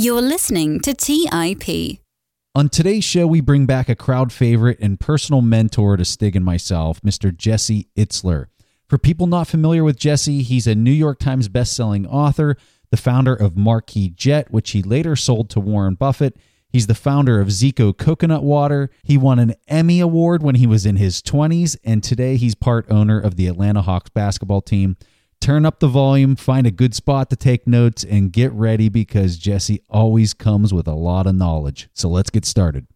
You're listening to TIP. On today's show, we bring back a crowd favorite and personal mentor to Stig and myself, Mr. Jesse Itzler. For people not familiar with Jesse, he's a New York Times bestselling author, the founder of Marquis Jet, which he later sold to Warren Buffett. He's the founder of Zico Coconut Water. He won an Emmy Award when he was in his 20s, and today he's part owner of the Atlanta Hawks basketball team. Turn up the volume, find a good spot to take notes, and get ready because Jesse always comes with a lot of knowledge. So let's get started.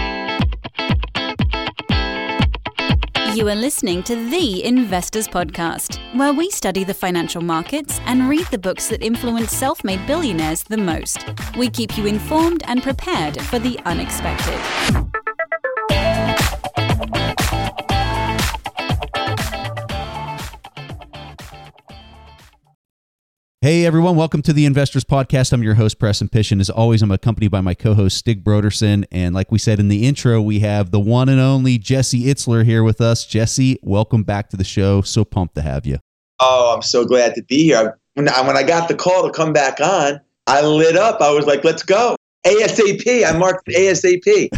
You are listening to The Investors Podcast, where we study the financial markets and read the books that influence self-made billionaires the most. We keep you informed and prepared for the unexpected. Hey everyone, welcome to the Investors Podcast. I'm your host, Preston Pish, and as always, I'm accompanied by my co-host, Stig Broderson. And like we said in the intro, we have the one and only Jesse Itzler here with us. Jesse, welcome back to the show. So pumped to have you. Oh, I'm so glad to be here. When I got the call to come back on, I lit up. I was like, let's go. ASAP. I marked ASAP.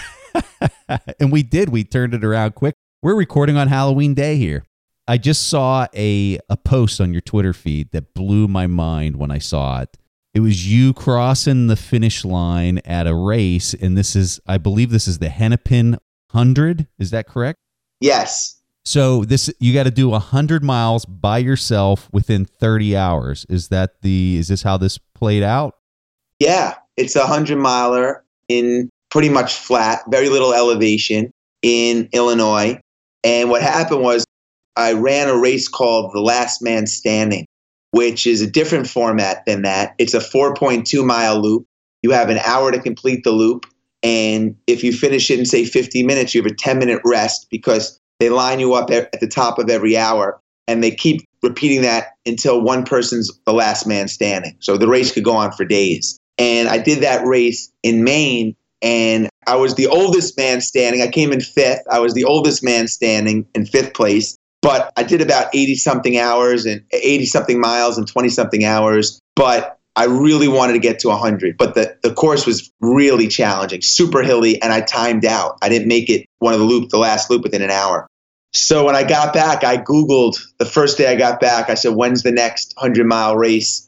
And we did. We turned it around quick. We're recording on Halloween Day here. I just saw a post on your Twitter feed that blew my mind when I saw it. It was you crossing the finish line at a race, and I believe this is the Hennepin 100. Is that correct? Yes. So you got to do 100 miles by yourself within 30 hours. Is this how this played out? Yeah, it's a 100-miler in pretty much flat, very little elevation in Illinois. And what happened was, I ran a race called The Last Man Standing, which is a different format than that. It's a 4.2-mile loop. You have an hour to complete the loop. And if you finish it in, say, 50 minutes, you have a 10-minute rest because they line you up at the top of every hour. And they keep repeating that until one person's the last man standing. So the race could go on for days. And I did that race in Maine, and I was the oldest man standing. I came in fifth. I was the oldest man standing in fifth place. But I did about 80-something hours and 80-something miles and 20-something hours. But I really wanted to get to 100. But the course was really challenging, super hilly, and I timed out. I didn't make it the last loop within an hour. So when I got back, I Googled the first day I got back. I said, when's the next 100-mile race?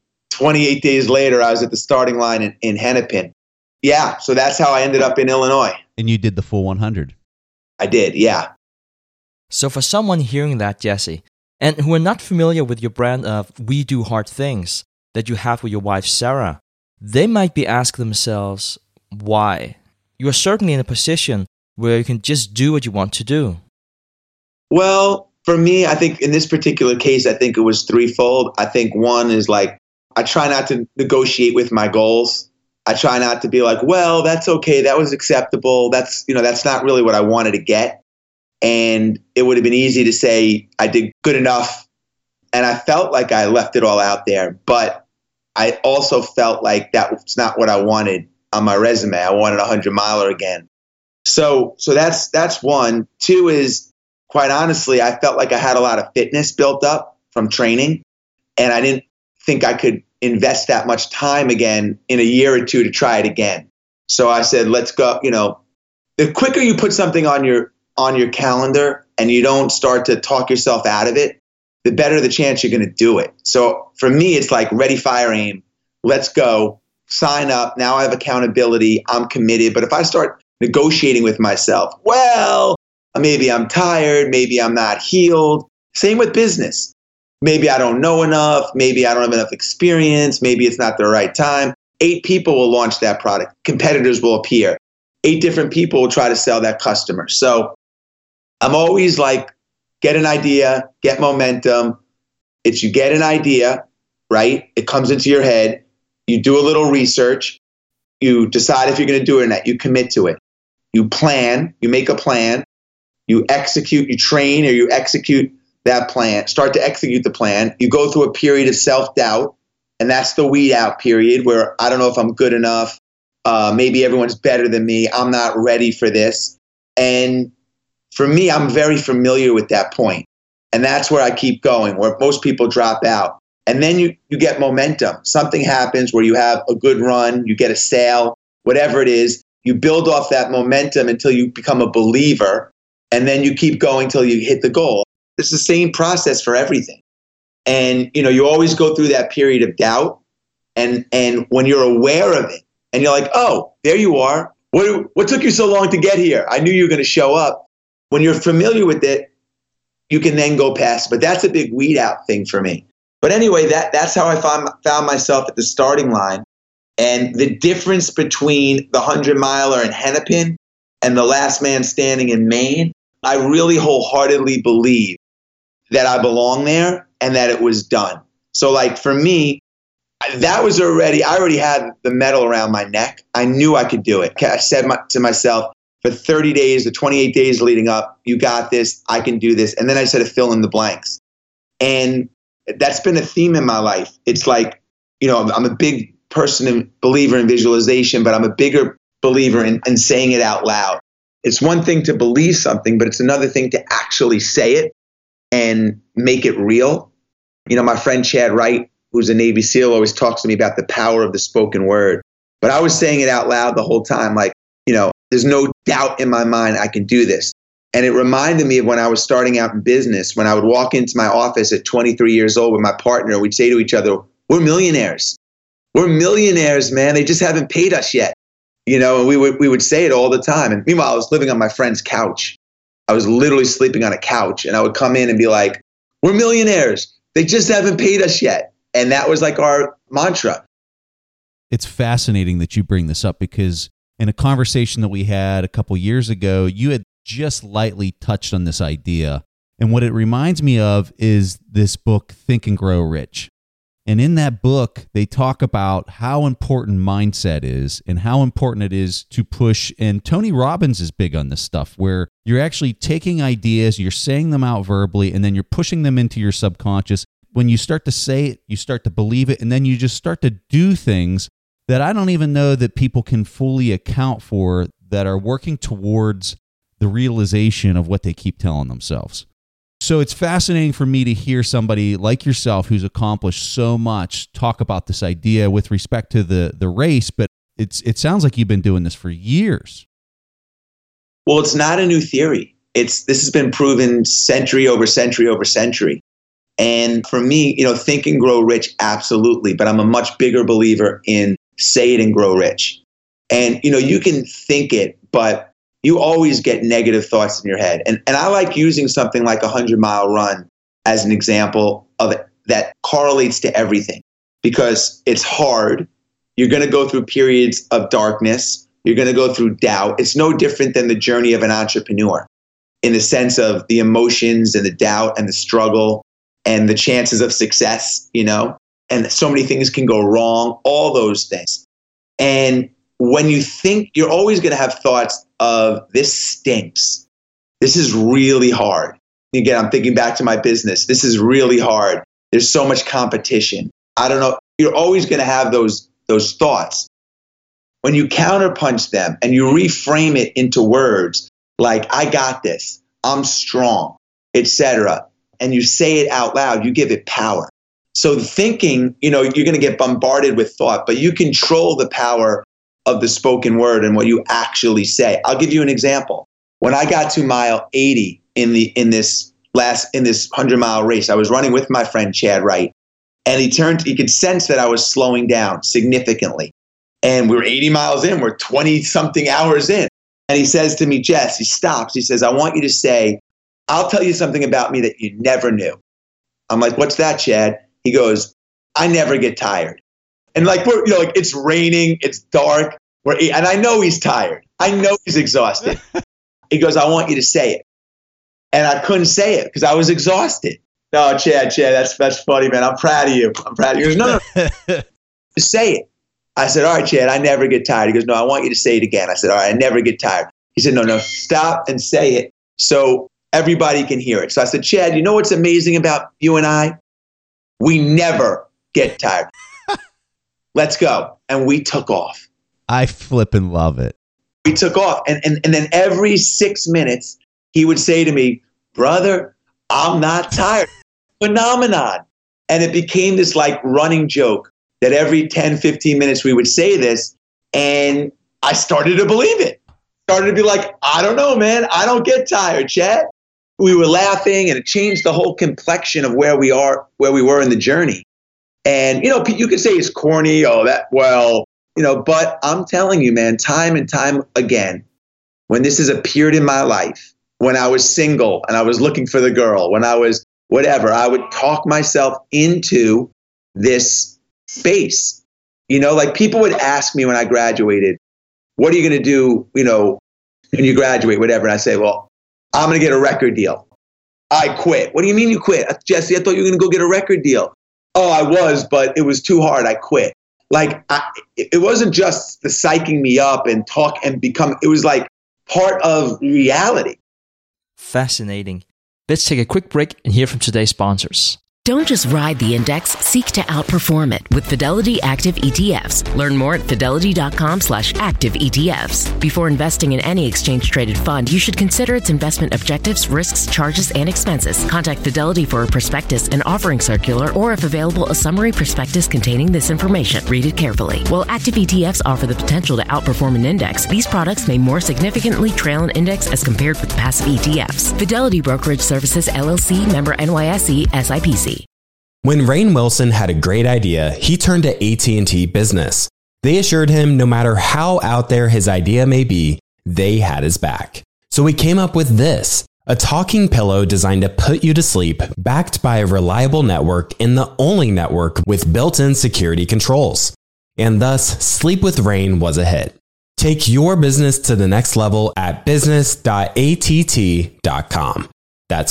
28 days later, I was at the starting line in Hennepin. Yeah, so that's how I ended up in Illinois. And you did the full 100. I did, yeah. So for someone hearing that, Jesse, and who are not familiar with your brand of We Do Hard Things that you have with your wife, Sarah, they might be asking themselves, why? You are certainly in a position where you can just do what you want to do. Well, for me, I think in this particular case, I think it was threefold. I think one is like, I try not to negotiate with my goals. I try not to be like, well, that's okay. That was acceptable. That's not really what I wanted to get. And it would have been easy to say I did good enough. And I felt like I left it all out there. But I also felt like that was not what I wanted on my resume. I wanted a 100-miler again. So that's one. Two is, quite honestly, I felt like I had a lot of fitness built up from training. And I didn't think I could invest that much time again in a year or two to try it again. So I said, let's go. The quicker you put something on your calendar and you don't start to talk yourself out of it, the better the chance you're going to do it. So for me, it's like ready, fire, aim. Let's go. Sign up. Now I have accountability. I'm committed. But if I start negotiating with myself, well, maybe I'm tired. Maybe I'm not healed. Same with business. Maybe I don't know enough. Maybe I don't have enough experience. Maybe it's not the right time. 8 people will launch that product. Competitors will appear. 8 different people will try to sell that customer. So I'm always like, get an idea, get momentum. It's you get an idea, right? It comes into your head. You do a little research. You decide if you're going to do it or not. You commit to it. You plan. You make a plan. You execute. You train or you execute that plan. Start to execute the plan. You go through a period of self-doubt, and that's the weed out period where I don't know if I'm good enough. Maybe everyone's better than me. I'm not ready for this. And for me, I'm very familiar with that point. And that's where I keep going, where most people drop out. And then you get momentum. Something happens where you have a good run, you get a sale, whatever it is. You build off that momentum until you become a believer. And then you keep going till you hit the goal. It's the same process for everything. And, you always go through that period of doubt. And when you're aware of it and you're like, oh, there you are. What took you so long to get here? I knew you were going to show up. When you're familiar with it, you can then go past. But that's a big weed out thing for me. But anyway, that's how I found myself at the starting line. And the difference between the 100-miler in Hennepin and the last man standing in Maine, I really wholeheartedly believe that I belong there and that it was done. So like for me, I already had the medal around my neck. I knew I could do it. I said to myself, for 30 days, the 28 days leading up, you got this, I can do this. And then I said to fill in the blanks. And that's been a theme in my life. It's like, I'm a big person and believer in visualization, but I'm a bigger believer in saying it out loud. It's one thing to believe something, but it's another thing to actually say it and make it real. My friend Chad Wright, who's a Navy SEAL, always talks to me about the power of the spoken word. But I was saying it out loud the whole time, like, there's no doubt in my mind I can do this. And it reminded me of when I was starting out in business, when I would walk into my office at 23 years old with my partner, we'd say to each other, we're millionaires. We're millionaires, man. They just haven't paid us yet. And we would say it all the time. And meanwhile, I was living on my friend's couch. I was literally sleeping on a couch. And I would come in and be like, we're millionaires. They just haven't paid us yet. And that was like our mantra. It's fascinating that you bring this up because in a conversation that we had a couple years ago, you had just lightly touched on this idea. And what it reminds me of is this book, Think and Grow Rich. And in that book, they talk about how important mindset is and how important it is to push. And Tony Robbins is big on this stuff, where you're actually taking ideas, you're saying them out verbally, and then you're pushing them into your subconscious. When you start to say it, you start to believe it, and then you just start to do things that I don't even know that people can fully account for that are working towards the realization of what they keep telling themselves. So it's fascinating for me to hear somebody like yourself who's accomplished so much talk about this idea with respect to the race, but it sounds like you've been doing this for years. Well, it's not a new theory. This has been proven century over century over century. And for me, think and grow rich, absolutely. But I'm a much bigger believer in say it and grow rich. And, you can think it, but you always get negative thoughts in your head. And I like using something like a 100-mile run as an example of it that correlates to everything because it's hard. You're going to go through periods of darkness. You're going to go through doubt. It's no different than the journey of an entrepreneur in the sense of the emotions and the doubt and the struggle and the chances of success, and so many things can go wrong, all those things. And when you think, you're always going to have thoughts of this stinks. This is really hard. Again, I'm thinking back to my business. This is really hard. There's so much competition. I don't know. You're always going to have those thoughts. When you counterpunch them and you reframe it into words like, I got this, I'm strong, etc., and you say it out loud, you give it power. So thinking, you're going to get bombarded with thought, but you control the power of the spoken word and what you actually say. I'll give you an example. When I got to mile 80 in this 100-mile race, I was running with my friend Chad Wright, and he could sense that I was slowing down significantly. And we were 80 miles in, we're 20-something hours in. And he says to me, Jess, he stops. He says, I want you to say, I'll tell you something about me that you never knew. I'm like, what's that, Chad? He goes, I never get tired. And like, it's raining, it's dark. And I know he's tired. I know he's exhausted. He goes, I want you to say it. And I couldn't say it because I was exhausted. No, Chad, that's funny, man. I'm proud of you. He goes, no. Say it. I said, all right, Chad, I never get tired. He goes, no, I want you to say it again. I said, all right, I never get tired. He said, no, stop and say it so everybody can hear it. So I said, Chad, you know what's amazing about you and I? We never get tired. Let's go. And we took off. I flippin' love it. We took off. And then every 6 minutes, he would say to me, brother, I'm not tired. Phenomenon. And it became this like running joke that every 10, 15 minutes we would say this. And I started to believe it. Started to be like, I don't know, man. I don't get tired, Chad. We were laughing, and it changed the whole complexion of where we were in the journey. And, you know, you could say it's corny, but I'm telling you, man, time and time again, when this has appeared in my life, when I was single and I was looking for the girl, when I was whatever, I would talk myself into this space. You know, like people would ask me when I graduated, what are you going to do, you know, when you graduate, whatever. And I say, well, I'm going to get a record deal. I quit. What do you mean you quit? Jesse, I thought you were going to go get a record deal. Oh, I was, but it was too hard. I quit. Like, it wasn't just the psyching me up and talk and become, it was like part of reality. Fascinating. Let's take a quick break and hear from today's sponsors. Don't just ride the index, seek to outperform it with Fidelity Active ETFs. Learn more at fidelity.com/active ETFs. Before investing in any exchange-traded fund, you should consider its investment objectives, risks, charges, and expenses. Contact Fidelity for a prospectus and offering circular, or if available, a summary prospectus containing this information. Read it carefully. While active ETFs offer the potential to outperform an index, these products may more significantly trail an index as compared with passive ETFs. Fidelity Brokerage Services, LLC, member NYSE, SIPC. When Rainn Wilson had a great idea, he turned to AT&T Business. They assured him no matter how out there his idea may be, they had his back. So he came up with this, a talking pillow designed to put you to sleep, backed by a reliable network and the only network with built-in security controls. And thus, Sleep with Rainn was a hit. Take your business to the next level at business.att.com. That's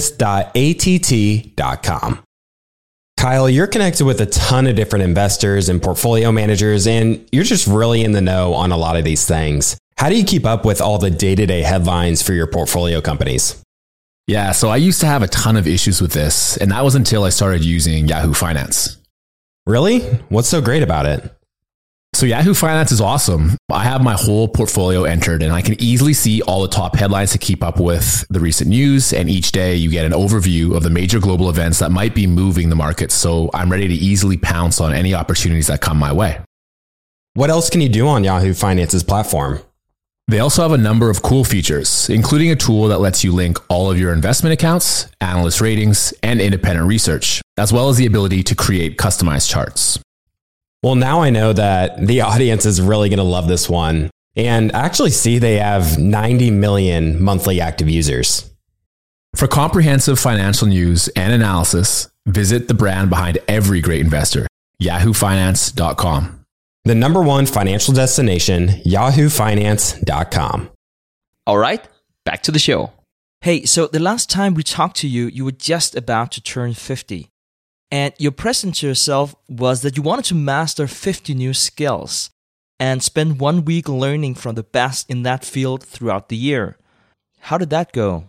business.att.com. Kyle, you're connected with a ton of different investors and portfolio managers, and you're just really in the know on a lot of these things. How do you keep up with all the day-to-day headlines for your portfolio companies? Yeah, so I used to have a ton of issues with this, and that was until I started using Yahoo Finance. Really? What's so great about it? So Yahoo Finance is awesome. I have my whole portfolio entered, and I can easily see all the top headlines to keep up with the recent news. And each day you get an overview of the major global events that might be moving the market. So I'm ready to easily pounce on any opportunities that come my way. What else can you do on Yahoo Finance's platform? They also have a number of cool features, including a tool that lets you link all of your investment accounts, analyst ratings, and independent research, as well as the ability to create customized charts. Well, now I know that the audience is really going to love this one, and actually see they have 90 million monthly active users. For comprehensive financial news and analysis, visit the brand behind every great investor, yahoofinance.com. The number one financial destination, yahoofinance.com. All right, back to the show. Hey, so the last time we talked to you, you were just about to turn 50. And your present to yourself was that you wanted to master 50 new skills and spend 1 week learning from the best in that field throughout the year. How did that go?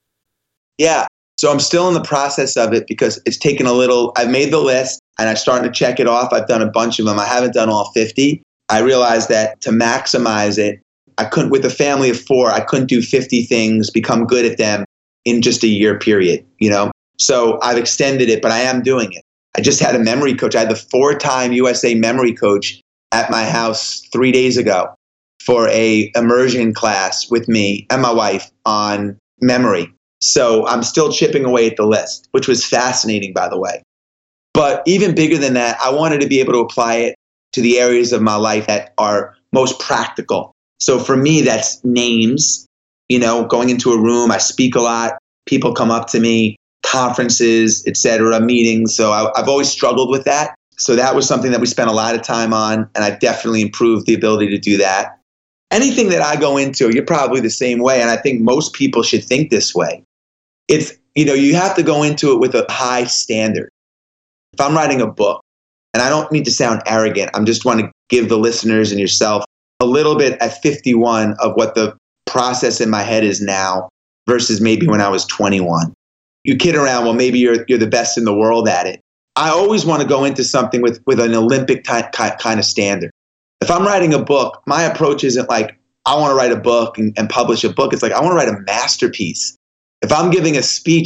Yeah, so I'm still in the process of it because it's taken a little. I've made the list and I'm starting to check it off. I've done a bunch of them. I haven't done all 50. I realized that to maximize it, I couldn't, with a family of 4, I couldn't do 50 things, become good at them in just a year period, you know? So I've extended it, but I am doing it. I just had a memory coach. I had the 4-time USA memory coach at my house 3 days ago for a immersion class with me and my wife on memory. So I'm still chipping away at the list, which was fascinating, by the way. But even bigger than that, I wanted to be able to apply it to the areas of my life that are most practical. So for me, that's names, you know, going into a room, I speak a lot, people come up to me, conferences, etc., meetings. So I've always struggled with that. So that was something that we spent a lot of time on, and I've definitely improved the ability to do that. Anything that I go into, you're probably the same way, and I think most people should think this way. It's, you know, you have to go into it with a high standard. If I'm writing a book, and I don't mean to sound arrogant, I just want to give the listeners and yourself a little bit at 51 of what the process in my head is now versus maybe when I was 21. You kid around, well, maybe you're the best in the world at it. I always want to go into something with an Olympic kind of standard. If I'm writing a book, my approach isn't like, I want to write a book and publish a book. It's like, I want to write a masterpiece. If I'm giving a speech,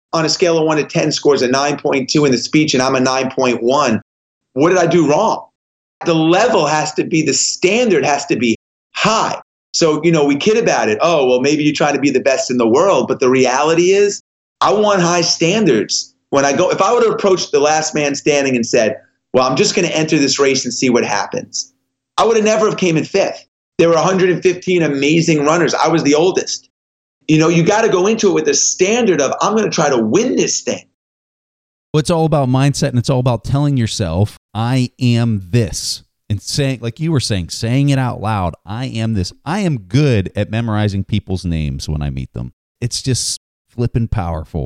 on a scale of 1 to 10 scores a 9.2 in the speech and I'm a 9.1, what did I do wrong? The level has to be, the standard has to be high. So, we kid about it. Oh, well, maybe you're trying to be the best in the world. But the reality is, I want high standards. When I go, if I would have approached the last man standing and said, well, I'm just going to enter this race and see what happens, I would have never have came in fifth. There were 115 amazing runners. I was the oldest. You got to go into it with the standard of, I'm going to try to win this thing. Well, it's all about mindset, and it's all about telling yourself, I am this. And saying, like you were saying it out loud, I am this. I am good at memorizing people's names when I meet them. It's just flippin' powerful.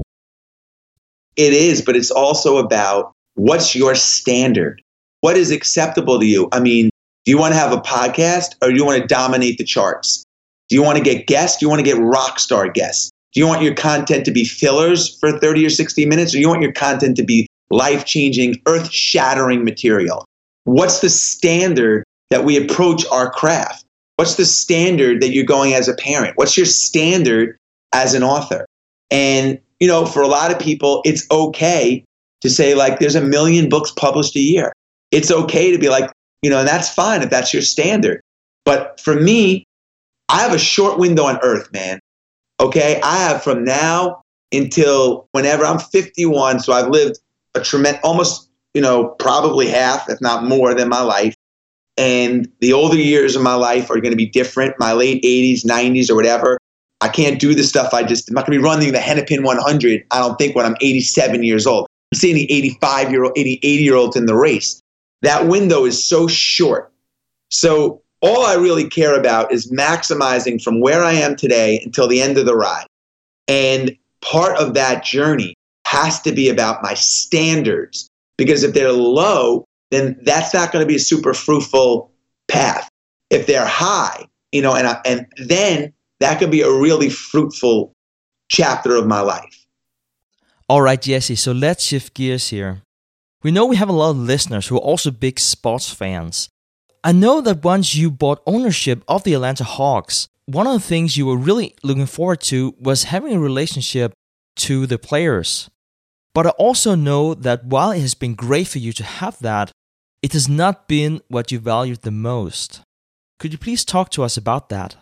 It is, but it's also about what's your standard? What is acceptable to you? I mean, do you want to have a podcast or do you want to dominate the charts? Do you want to get guests? Do you want to get rock star guests? Do you want your content to be fillers for 30 or 60 minutes? Or do you want your content to be life-changing, earth-shattering material? What's the standard that we approach our craft? What's the standard that you're going as a parent? What's your standard as an author? And, for a lot of people, it's okay to say, like, there's 1 million books published a year. It's okay to be like, and that's fine if that's your standard. But for me, I have a short window on earth, man. Okay? I have from now until whenever I'm 51, so I've lived a tremendous, almost, probably half, if not more, than my life. And the older years of my life are going to be different. My late 80s, 90s, or whatever. I can't do the stuff I'm not going to be running the Hennepin 100, I don't think, when I'm 87 years old. I'm seeing the 85-year-old, 80-year-olds in the race. That window is so short. So all I really care about is maximizing from where I am today until the end of the ride. And part of that journey has to be about my standards. Because if they're low, then that's not going to be a super fruitful path. If they're high, and then that could be a really fruitful chapter of my life. All right, Jesse, so let's shift gears here. We know we have a lot of listeners who are also big sports fans. I know that once you bought ownership of the Atlanta Hawks, one of the things you were really looking forward to was having a relationship to the players. But I also know that while it has been great for you to have that, it has not been what you valued the most. Could you please talk to us about that?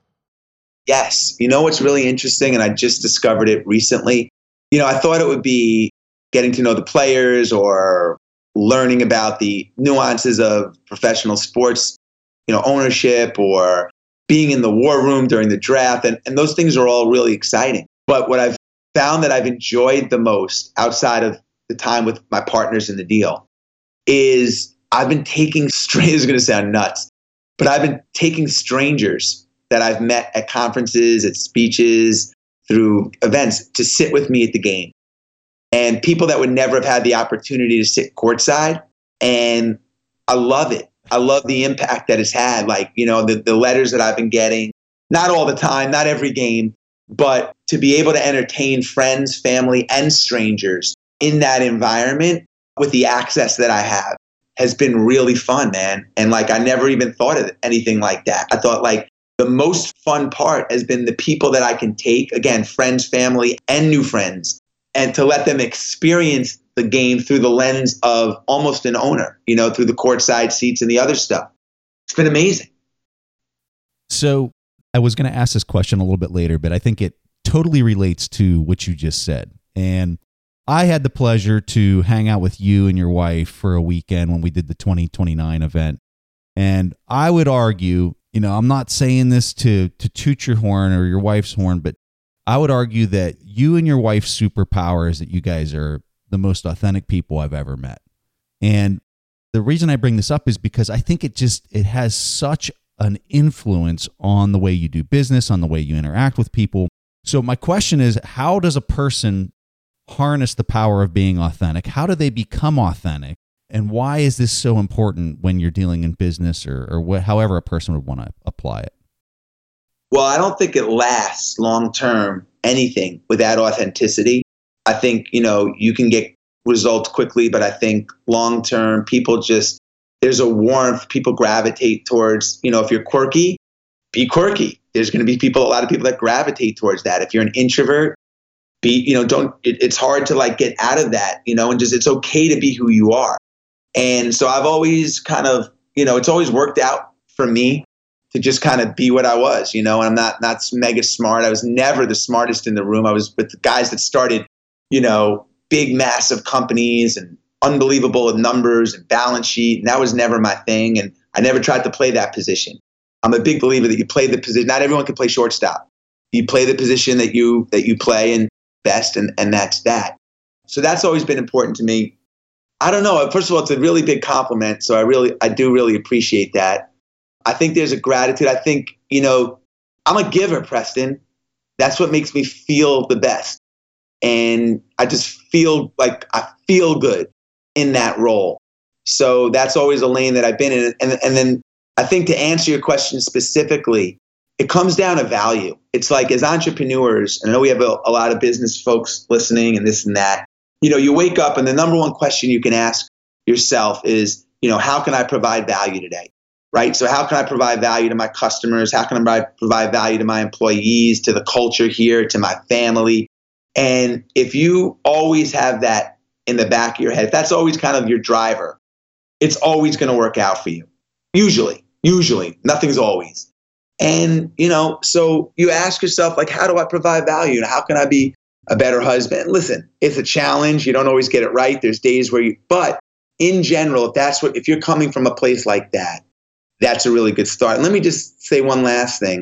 Yes. What's really interesting, and I just discovered it recently. I thought it would be getting to know the players or learning about the nuances of professional sports, ownership, or being in the war room during the draft. And those things are all really exciting. But what I've found that I've enjoyed the most outside of the time with my partners in the deal is I've been taking, this is going to sound nuts, but I've been taking strangers that I've met at conferences, at speeches, through events to sit with me at the game. And people that would never have had the opportunity to sit courtside. And I love it. I love the impact that it's had. Like, the letters that I've been getting, not all the time, not every game, but to be able to entertain friends, family, and strangers in that environment with the access that I have has been really fun, man. And I never even thought of anything like that. I thought the most fun part has been the people that I can take, again, friends, family, and new friends, and to let them experience the game through the lens of almost an owner, through the courtside seats and the other stuff. It's been amazing. So I was going to ask this question a little bit later, but I think it totally relates to what you just said. And I had the pleasure to hang out with you and your wife for a weekend when we did the 2029 event. And I would argue, I'm not saying this to toot your horn or your wife's horn, but I would argue that you and your wife's superpower is that you guys are the most authentic people I've ever met. And the reason I bring this up is because I think it has such an influence on the way you do business, on the way you interact with people. So my question is, how does a person harness the power of being authentic? How do they become authentic? And why is this so important when you're dealing in business or however a person would want to apply it? Well, I don't think it lasts long-term, anything without authenticity. I think, you can get results quickly, but I think long-term people there's a warmth, people gravitate towards, if you're quirky, be quirky. There's going to be a lot of people that gravitate towards that. If you're an introvert, it's hard to like get out of that, and just, it's okay to be who you are. And so I've always kind of, it's always worked out for me to just kind of be what I was, and I'm not mega smart. I was never the smartest in the room. I was with the guys that started, big, massive companies and unbelievable numbers and balance sheet. And that was never my thing. And I never tried to play that position. I'm a big believer that you play the position. Not everyone can play shortstop. You play the position that you play and best, and that's that. So that's always been important to me. I don't know. First of all, it's a really big compliment. So I do really appreciate that. I think there's a gratitude. I think, I'm a giver, Preston. That's what makes me feel the best. And I just feel like I feel good in that role. So that's always a lane that I've been in. And then I think, to answer your question specifically, it comes down to value. It's like, as entrepreneurs, and I know we have a lot of business folks listening and this and that, you wake up and the number one question you can ask yourself is, how can I provide value today? Right? So how can I provide value to my customers? How can I provide value to my employees, to the culture here, to my family? And if you always have that in the back of your head, if that's always kind of your driver, it's always going to work out for you. Usually, nothing's always. And, so you ask yourself, like, how do I provide value? And how can I be a better husband? Listen, it's a challenge. You don't always get it right. There's days where but in general, if you're coming from a place like that, that's a really good start. And let me just say one last thing.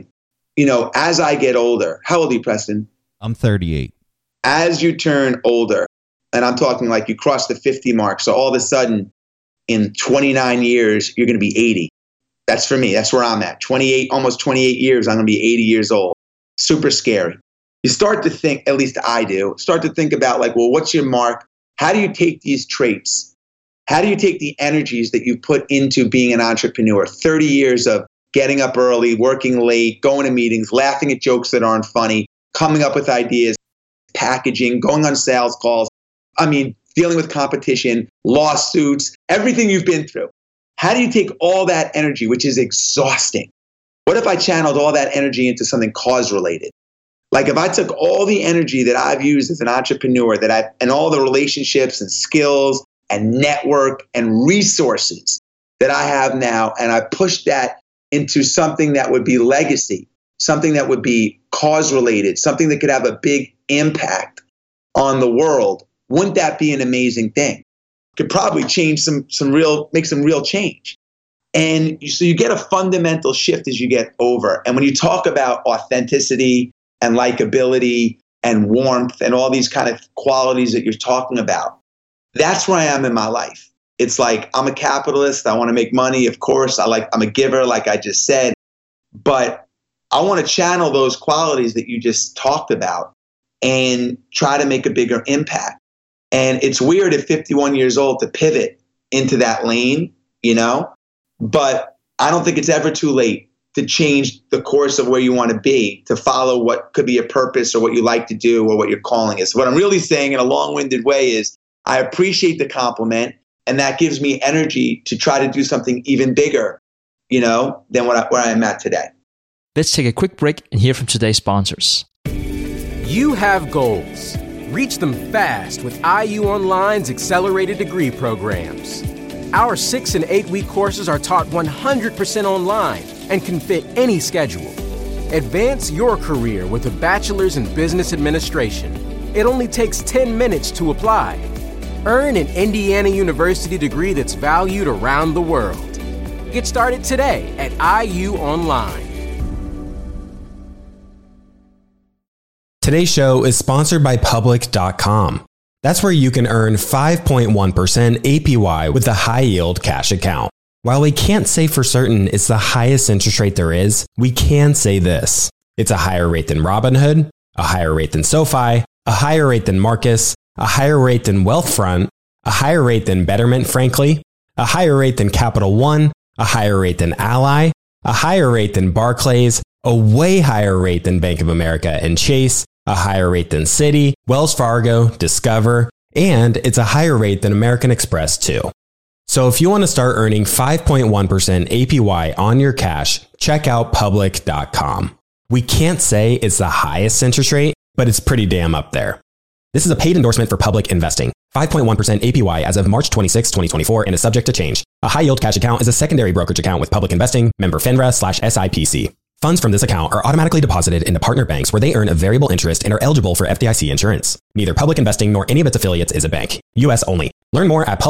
As I get older, how old are you, Preston? I'm 38. As you turn older, and I'm talking like you cross the 50 mark. So all of a sudden, in 29 years, you're going to be 80. That's for me. That's where I'm at. Almost 28 years, I'm going to be 80 years old. Super scary. You start to think, at least I do, start to think about like, well, what's your mark? How do you take these traits? How do you take the energies that you put into being an entrepreneur? 30 years of getting up early, working late, going to meetings, laughing at jokes that aren't funny, coming up with ideas, packaging, going on sales calls. Dealing with competition, lawsuits, everything you've been through. How do you take all that energy, which is exhausting? What if I channeled all that energy into something cause-related? Like, if I took all the energy that I've used as an entrepreneur, and all the relationships and skills and network and resources that I have now, and I pushed that into something that would be legacy, something that would be cause-related, something that could have a big impact on the world, wouldn't that be an amazing thing? Could probably change make some real change. And so you get a fundamental shift as you get over. And when you talk about authenticity and likability and warmth and all these kind of qualities that you're talking about, that's where I am in my life. It's like, I'm a capitalist. I want to make money. Of course, I'm a giver, like I just said, but I want to channel those qualities that you just talked about and try to make a bigger impact. And it's weird at 51 years old to pivot into that lane, but I don't think it's ever too late to change the course of where you want to be, to follow what could be a purpose or what you like to do or what your calling is. What I'm really saying in a long-winded way is, I appreciate the compliment, and that gives me energy to try to do something even bigger, than where I am at today. Let's take a quick break and hear from today's sponsors. You have goals. Reach them fast with IU Online's accelerated degree programs. Our 6 and 8 week courses are taught 100% online and can fit any schedule. Advance your career with a bachelor's in business administration. It only takes 10 minutes to apply. Earn an Indiana University degree that's valued around the world. Get started today at IU Online. Today's show is sponsored by Public.com. That's where you can earn 5.1% APY with a high-yield cash account. While we can't say for certain it's the highest interest rate there is, we can say this. It's a higher rate than Robinhood, a higher rate than SoFi, a higher rate than Marcus, a higher rate than Wealthfront, a higher rate than Betterment, frankly, a higher rate than Capital One, a higher rate than Ally, a higher rate than Barclays, a way higher rate than Bank of America and Chase, a higher rate than Citi, Wells Fargo, Discover, and it's a higher rate than American Express too. So if you want to start earning 5.1% APY on your cash, check out Public.com. We can't say it's the highest interest rate, but it's pretty damn up there. This is a paid endorsement for public investing. 5.1% APY as of March 26, 2024 and is subject to change. A high-yield cash account is a secondary brokerage account with public investing, member FINRA/SIPC. Funds from this account are automatically deposited into partner banks where they earn a variable interest and are eligible for FDIC insurance. Neither public investing nor any of its affiliates is a bank. U.S. only. Learn more at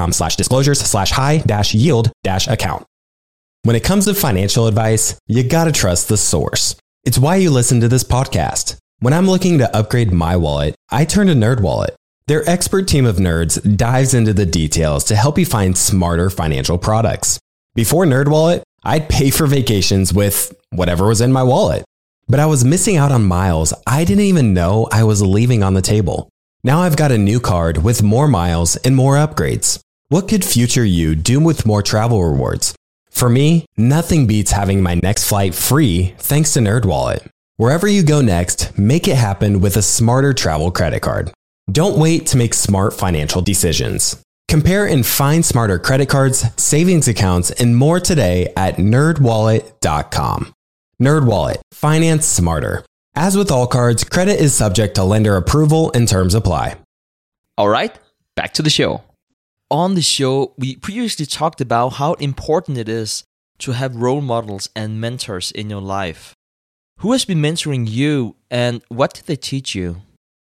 public.com/disclosures/high-yield-account. When it comes to financial advice, you gotta trust the source. It's why you listen to this podcast. When I'm looking to upgrade my wallet, I turn to NerdWallet. Their expert team of nerds dives into the details to help you find smarter financial products. Before NerdWallet, I'd pay for vacations with whatever was in my wallet. But I was missing out on miles I didn't even know I was leaving on the table. Now I've got a new card with more miles and more upgrades. What could future you do with more travel rewards? For me, nothing beats having my next flight free thanks to NerdWallet. Wherever you go next, make it happen with a smarter travel credit card. Don't wait to make smart financial decisions. Compare and find smarter credit cards, savings accounts, and more today at nerdwallet.com. NerdWallet. Finance smarter. As with all cards, credit is subject to lender approval and terms apply. All right, back to the show. On the show, we previously talked about how important it is to have role models and mentors in your life. Who has been mentoring you and what did they teach you?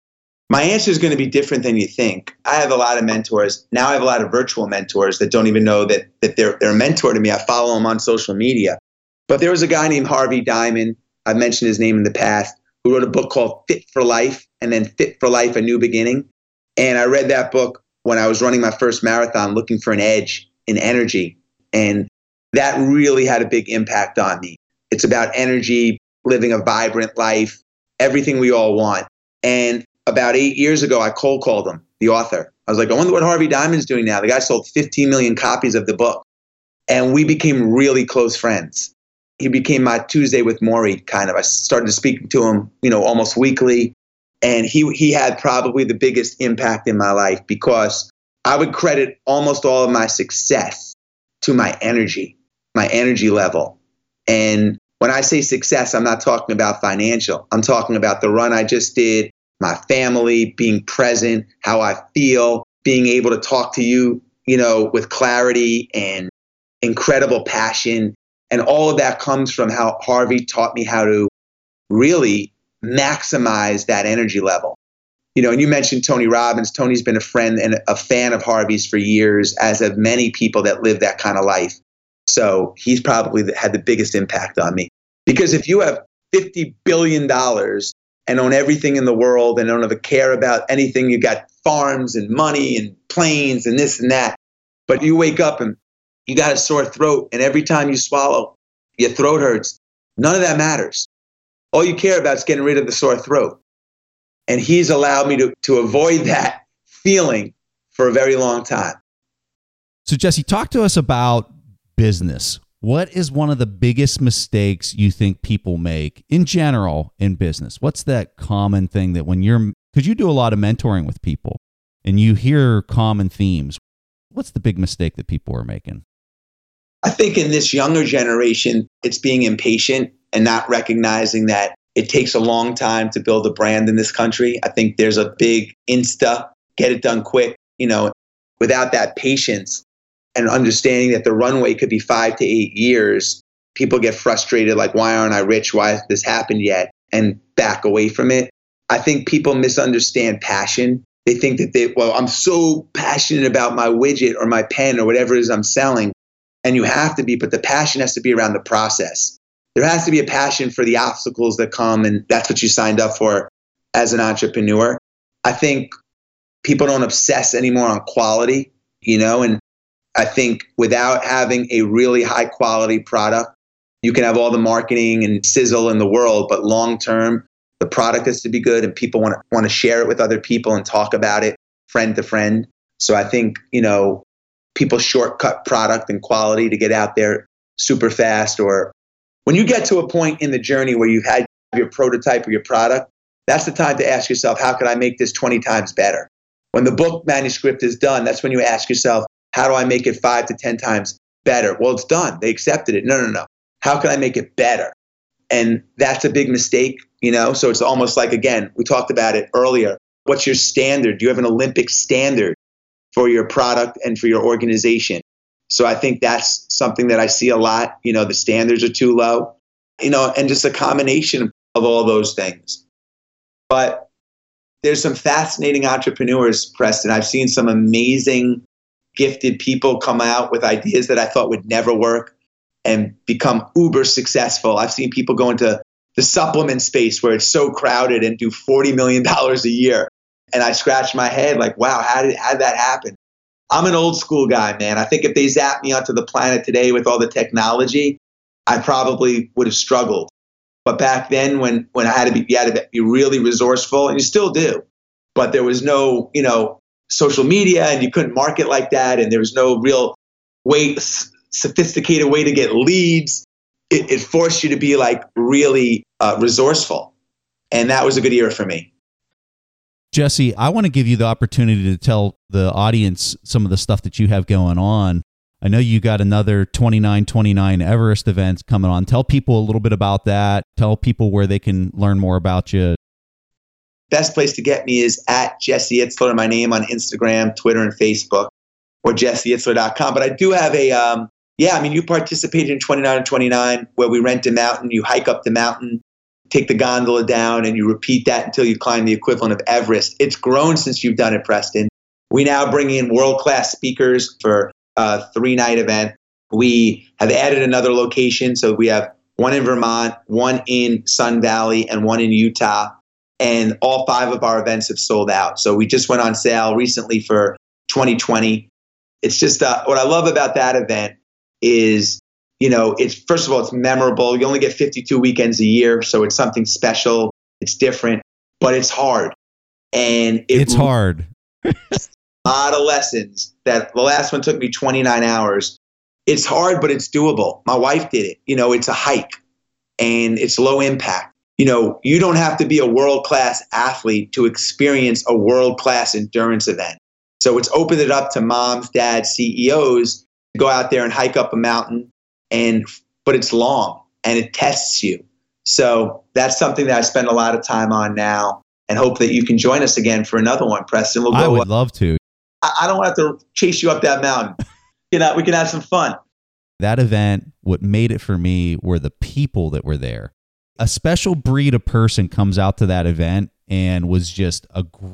My answer is going to be different than you think. I have a lot of mentors. Now I have a lot of virtual mentors that don't even know that they're a mentor to me. I follow them on social media. But there was a guy named Harvey Diamond, I've mentioned his name in the past, who wrote a book called Fit for Life and then Fit for Life, A New Beginning. And I read that book when I was running my first marathon, looking for an edge in energy. And that really had a big impact on me. It's about energy, living a vibrant life, everything we all want. And about 8 years ago, I cold called him, the author. I was like, I wonder what Harvey Diamond's doing now. The guy sold 15 million copies of the book. And we became really close friends. He became my Tuesday with Maury kind of. I started to speak to him, almost weekly. And he had probably the biggest impact in my life because I would credit almost all of my success to my energy level. And when I say success, I'm not talking about financial. I'm talking about the run I just did, my family, being present, how I feel, being able to talk to you, with clarity and incredible passion. And all of that comes from how Harvey taught me how to really maximize that energy level. And you mentioned Tony Robbins. Tony's been a friend and a fan of Harvey's for years, as have many people that live that kind of life. So he's probably had the biggest impact on me. Because if you have $50 billion and own everything in the world and don't ever care about anything, you got farms and money and planes and this and that, but you wake up and you got a sore throat and every time you swallow, your throat hurts, none of that matters. All you care about is getting rid of the sore throat. And he's allowed me to avoid that feeling for a very long time. So Jesse, talk to us about business. What is one of the biggest mistakes you think people make in general in business? What's that common thing that because you do a lot of mentoring with people and you hear common themes. What's the big mistake that people are making? I think in this younger generation, it's being impatient and not recognizing that it takes a long time to build a brand in this country. I think there's a big get it done quick, without that patience and understanding that the runway could be 5 to 8 years. People get frustrated, like, why aren't I rich? Why hasn't this happened yet? And back away from it. I think people misunderstand passion. They think that I'm so passionate about my widget or my pen or whatever it is I'm selling. And you have to be, but the passion has to be around the process. There has to be a passion for the obstacles that come, and that's what you signed up for as an entrepreneur. I think people don't obsess anymore on quality, and I think without having a really high quality product, you can have all the marketing and sizzle in the world, but long term, the product has to be good and people want to share it with other people and talk about it friend to friend. So I think, people shortcut product and quality to get out there super fast. Or when you get to a point in the journey where you've had your prototype or your product, that's the time to ask yourself, how can I make this 20 times better? When the book manuscript is done, that's when you ask yourself, how do I make it 5 to 10 times better? Well, it's done. They accepted it. No. How can I make it better? And that's a big mistake, So it's almost like, again, we talked about it earlier. What's your standard? Do you have an Olympic standard for your product and for your organization? So I think that's something that I see a lot. The standards are too low, and just a combination of all those things. But there's some fascinating entrepreneurs, Preston. I've seen some amazing, gifted people come out with ideas that I thought would never work and become uber successful. I've seen people go into the supplement space where it's so crowded and do $40 million a year. And I scratch my head like, wow, how did that happen? I'm an old school guy, man. I think if they zapped me onto the planet today with all the technology, I probably would have struggled. But back then when you had to be really resourceful, and you still do, but there was no, social media, and you couldn't market like that. And there was no real sophisticated way to get leads. It forced you to be like really resourceful. And that was a good era for me. Jesse, I want to give you the opportunity to tell the audience some of the stuff that you have going on. I know you got another 2929 Everest event coming on. Tell people a little bit about that. Tell people where they can learn more about you. Best place to get me is at Jesse Itzler, my name on Instagram, Twitter, and Facebook, or jesseitzler.com. But I do have you participated in 2929 where we rent a mountain, you hike up the mountain, take the gondola down, and you repeat that until you climb the equivalent of Everest. It's grown since you've done it, Preston. We now bring in world-class speakers for a 3-night event. We have added another location. So we have one in Vermont, one in Sun Valley, and one in Utah. And all 5 of our events have sold out. So we just went on sale recently for 2020. It's just what I love about that event is, it's first of all, it's memorable. You only get 52 weekends a year. So it's something special. It's different, but it's hard. And it's hard. A lot of lessons. That the last one took me 29 hours. It's hard, but it's doable. My wife did it. It's a hike and it's low impact. You don't have to be a world-class athlete to experience a world-class endurance event. So it's opened it up to moms, dads, CEOs to go out there and hike up a mountain, but it's long and it tests you. So that's something that I spend a lot of time on now, and hope that you can join us again for another one, Preston. I would love to. I don't have to chase you up that mountain. We can have some fun. That event, what made it for me were the people that were there. A special breed of person comes out to that event and was just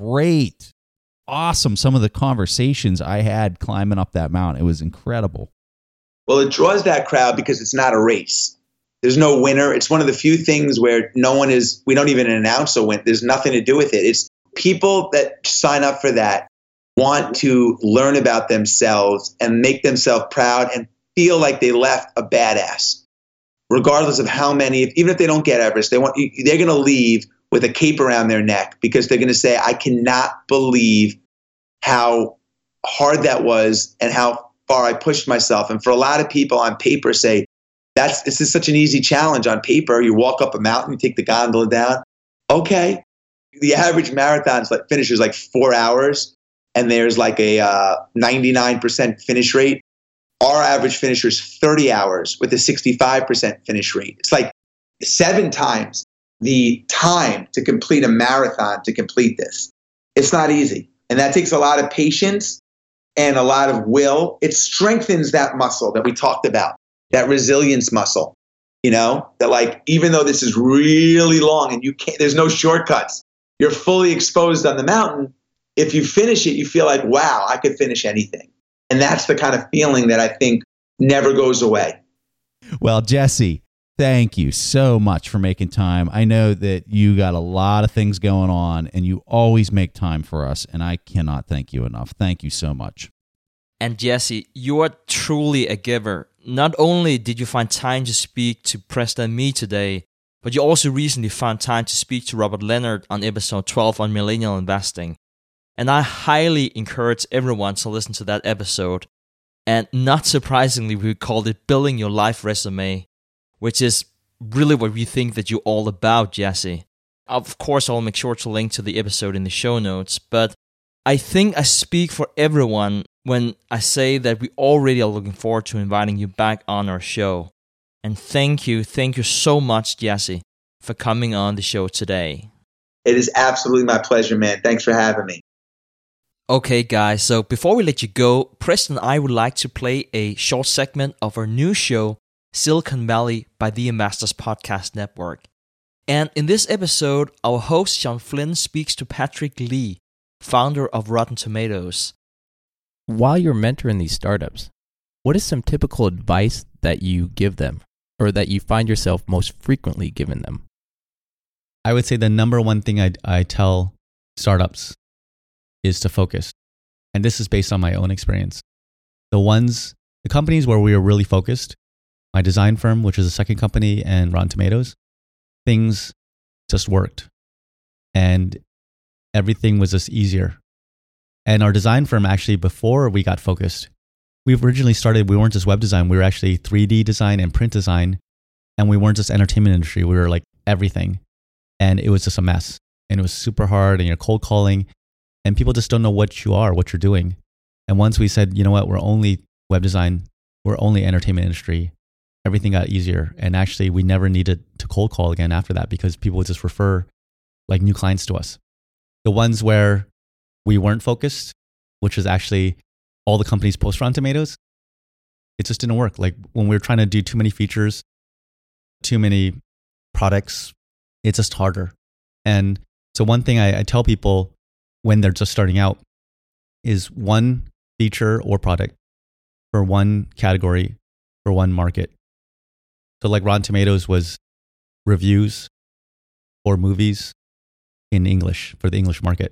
awesome. Some of the conversations I had climbing up that mountain, it was incredible. Well, it draws that crowd because it's not a race. There's no winner. It's one of the few things where we don't even announce a win. There's nothing to do with it. It's people that sign up for that want to learn about themselves and make themselves proud and feel like they left a badass. Regardless of how many, even if they don't get Everest, they're going to leave with a cape around their neck because they're going to say, I cannot believe how hard that was and how far I pushed myself. And for a lot of people on paper say, this is such an easy challenge on paper. You walk up a mountain, you take the gondola down. Okay. The average marathon finish is like 4 hours, and there's like a 99% finish rate. Our average finisher is 30 hours with a 65% finish rate. It's like 7 times the time to complete a marathon to complete this. It's not easy. And that takes a lot of patience and a lot of will. It strengthens that muscle that we talked about, that resilience muscle, that even though this is really long and there's no shortcuts, you're fully exposed on the mountain. If you finish it, you feel like, wow, I could finish anything. And that's the kind of feeling that I think never goes away. Well, Jesse, thank you so much for making time. I know that you got a lot of things going on and you always make time for us, and I cannot thank you enough. Thank you so much. And Jesse, you are truly a giver. Not only did you find time to speak to Preston and me today, but you also recently found time to speak to Robert Leonard on episode 12 on millennial investing. And I highly encourage everyone to listen to that episode. And not surprisingly, we called it Building Your Life Resume, which is really what we think that you're all about, Jesse. Of course, I'll make sure to link to the episode in the show notes, but I think I speak for everyone when I say that we already are looking forward to inviting you back on our show. And thank you so much, Jesse, for coming on the show today. It is absolutely my pleasure, man. Thanks for having me. Okay, guys, so before we let you go, Preston and I would like to play a short segment of our new show, Silicon Valley by the Investors Podcast Network. And in this episode, our host, Sean Flynn, speaks to Patrick Lee, founder of Rotten Tomatoes. While you're mentoring these startups, what is some typical advice that you give them, or that you find yourself most frequently giving them? I would say the number one thing I tell startups is to focus. And this is based on my own experience. The companies where we were really focused, my design firm, which is the second company, and Rotten Tomatoes, things just worked. And everything was just easier. And our design firm, actually, before we got focused, we originally started, we weren't just web design, we were actually 3D design and print design. And we weren't just entertainment industry, we were like everything. And it was just a mess. And it was super hard, and you're cold calling. And people just don't know what you're doing. And once we said, you know what, we're only web design, we're only entertainment industry, everything got easier. And actually, we never needed to cold call again after that because people would just refer like new clients to us. The ones where we weren't focused, which is actually all the companies post Rotten Tomatoes, it just didn't work. Like when we were trying to do too many features, too many products, it's just harder. And so one thing I tell people when they're just starting out is one feature or product for one category, for one market. So like Rotten Tomatoes was reviews or movies in English for the English market.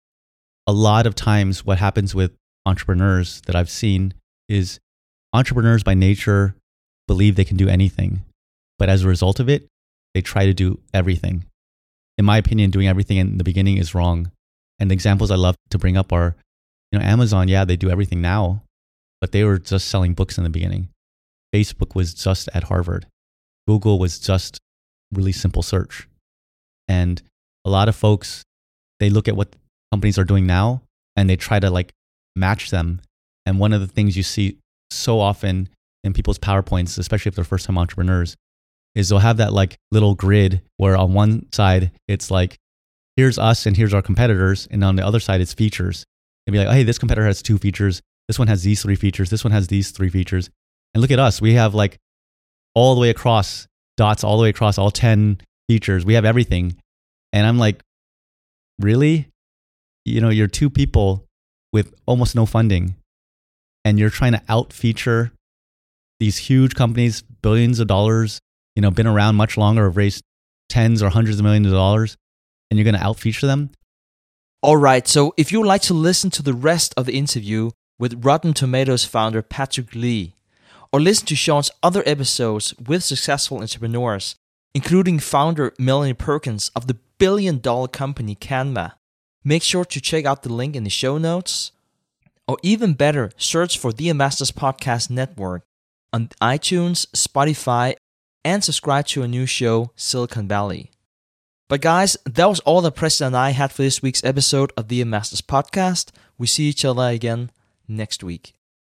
A lot of times what happens with entrepreneurs that I've seen is entrepreneurs by nature believe they can do anything. But as a result of it, they try to do everything. In my opinion, doing everything in the beginning is wrong. And the examples I love to bring up are, Amazon, yeah, they do everything now, but they were just selling books in the beginning. Facebook was just at Harvard. Google was just really simple search. And a lot of folks, they look at what companies are doing now and they try to like match them. And one of the things you see so often in people's PowerPoints, especially if they're first time entrepreneurs, is they'll have that like little grid where on one side it's like, here's us and here's our competitors. And on the other side, it's features. And be like, oh, hey, this competitor has 2 features. This one has these 3 features. This one has these 3 features. And look at us. We have like all the way across dots, all the way across all 10 features. We have everything. And I'm like, really? You're 2 people with almost no funding. And you're trying to out-feature these huge companies, billions of dollars, been around much longer, have raised tens or hundreds of millions of dollars. And you're going to out-feature them? All right, so if you would like to listen to the rest of the interview with Rotten Tomatoes founder Patrick Lee, or listen to Sean's other episodes with successful entrepreneurs, including founder Melanie Perkins of the billion-dollar company Canva, make sure to check out the link in the show notes. Or even better, search for the Investors Podcast Network on iTunes, Spotify, and subscribe to a new show, Silicon Valley. But guys, that was all that Preston and I had for this week's episode of the Investors Podcast. We see each other again next week.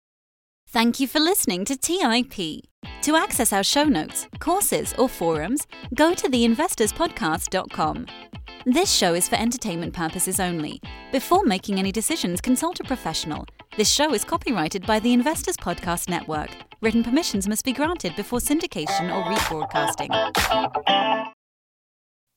Thank you for listening to TIP. To access our show notes, courses, or forums, go to theinvestorspodcast.com. This show is for entertainment purposes only. Before making any decisions, consult a professional. This show is copyrighted by the Investors Podcast Network. Written permissions must be granted before syndication or rebroadcasting.